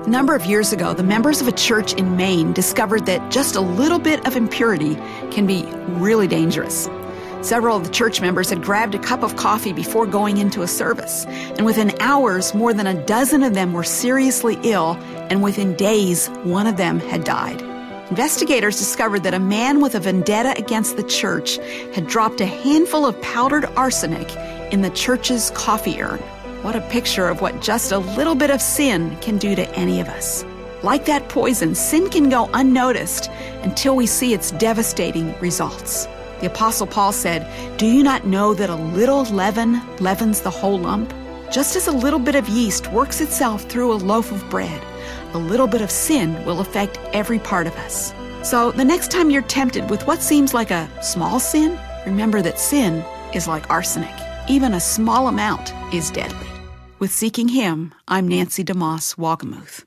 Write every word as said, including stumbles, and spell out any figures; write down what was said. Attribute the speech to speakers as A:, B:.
A: A number of years ago, the members of a church in Maine discovered that just a little bit of impurity can be really dangerous. Several of the church members had grabbed a cup of coffee before going into a service, and within hours, more than a dozen of them were seriously ill, and within days, one of them had died. Investigators discovered that a man with a vendetta against the church had dropped a handful of powdered arsenic in the church's coffee urn. What a picture of what just a little bit of sin can do to any of us. Like that poison, sin can go unnoticed until we see its devastating results. The Apostle Paul said, "Do you not know that a little leaven leavens the whole lump? Just as a little bit of yeast works itself through a loaf of bread, a little bit of sin will affect every part of us." So the next time you're tempted with what seems like a small sin, remember that sin is like arsenic. Even a small amount is deadly. With Seeking Him, I'm Nancy DeMoss Wolgemuth.